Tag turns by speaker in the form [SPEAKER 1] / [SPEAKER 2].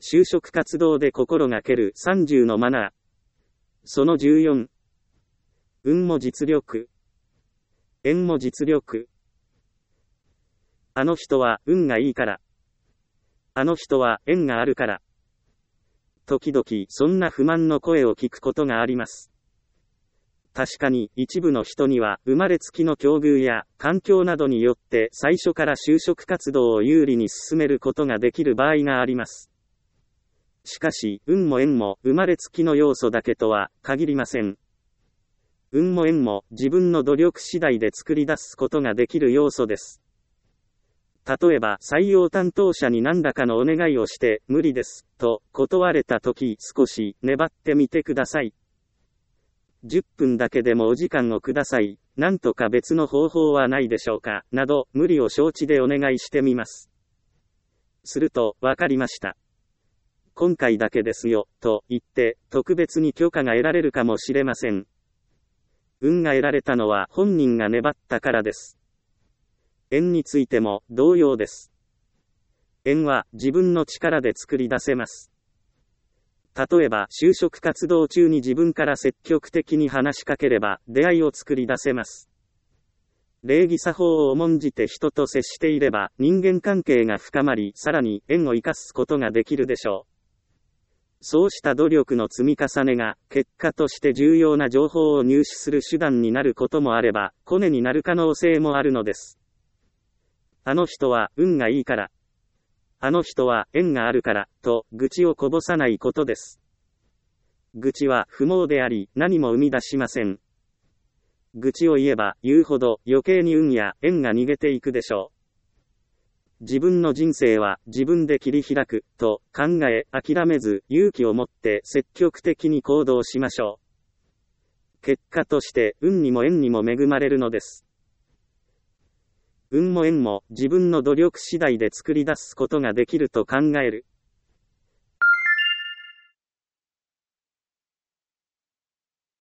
[SPEAKER 1] 就職活動で心がける30のマナー。その14。運も実力。縁も実力。あの人は運がいいから。あの人は縁があるから。時々そんな不満の声を聞くことがあります。確かに一部の人には生まれつきの境遇や環境などによって最初から就職活動を有利に進めることができる場合があります。しかし運も縁も生まれつきの要素だけとは限りません。運も縁も自分の努力次第で作り出すことができる要素です。例えば採用担当者に何らかのお願いをして無理ですと断れたとき、少し粘ってみてください。10分だけでもお時間をください。なんとか別の方法はないでしょうか。など無理を承知でお願いしてみます。すると、わかりました。今回だけですよ、と言って特別に許可が得られるかもしれません。運が得られたのは本人が粘ったからです。縁についても同様です。縁は自分の力で作り出せます。例えば就職活動中に自分から積極的に話しかければ出会いを作り出せます。礼儀作法を重んじて人と接していれば人間関係が深まり、さらに縁を生かすことができるでしょう。そうした努力の積み重ねが結果として重要な情報を入手する手段になることもあれば、コネになる可能性もあるのです。あの人は運がいいから。あの人は縁があるから、と愚痴をこぼさないことです。愚痴は不毛であり、何も生み出しません。愚痴を言えば言うほど余計に運や縁が逃げていくでしょう。自分の人生は自分で切り開く、と考え、諦めず勇気を持って積極的に行動しましょう。結果として運にも縁にも恵まれるのです。運も縁も自分の努力次第で作り出すことができると考える。